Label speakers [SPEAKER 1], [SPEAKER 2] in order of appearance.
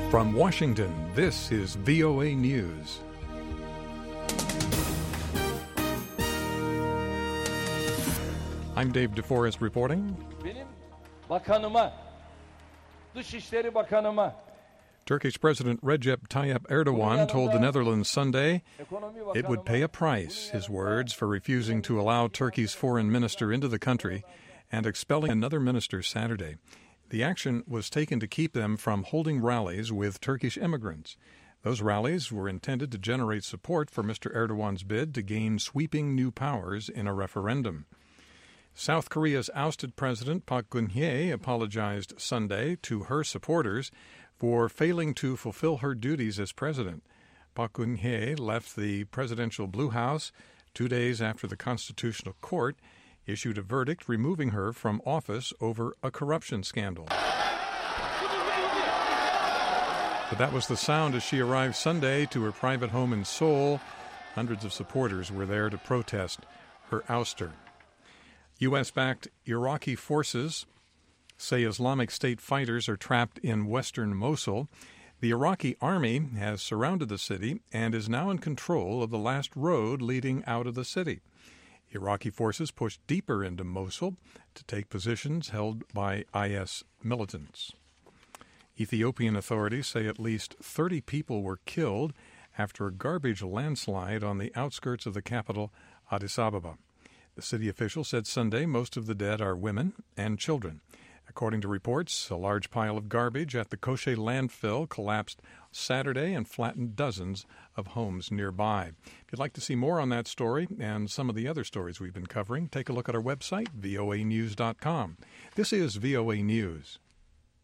[SPEAKER 1] From Washington, this is VOA News. I'm Dave DeForest reporting.
[SPEAKER 2] Benim bakanıma, Dışişleri Bakanıma,
[SPEAKER 1] Turkish President Recep Tayyip Erdogan told the Netherlands Sunday it would pay a price, his words, for refusing to allow Turkey's foreign minister into the country and expelling another minister Saturday. The action was taken to keep them from holding rallies with Turkish immigrants. Those rallies were intended to generate support for Mr. Erdogan's bid to gain sweeping new powers in a referendum. South Korea's ousted President Park Geun-hye apologized Sunday to her supporters for failing to fulfill her duties as president. Park Geun-hye left the presidential Blue House 2 days after the Constitutional Court issued a verdict removing her from office over a corruption scandal. But that was the sound as she arrived Sunday to her private home in Seoul. Hundreds of supporters were there to protest her ouster. U.S.-backed Iraqi forces say Islamic State fighters are trapped in western Mosul. The Iraqi army has surrounded the city and is now in control of the last road leading out of the city. Iraqi forces pushed deeper into Mosul to take positions held by IS militants. Ethiopian authorities say at least 30 people were killed after a garbage landslide on the outskirts of the capital, Addis Ababa. The city official said Sunday most of the dead are women and children. According to reports, a large pile of garbage at the Koshe landfill collapsed Saturday and flattened dozens of homes nearby. If you'd like to see more on that story and some of the other stories we've been covering, take a look at our website, voanews.com. This is VOA News.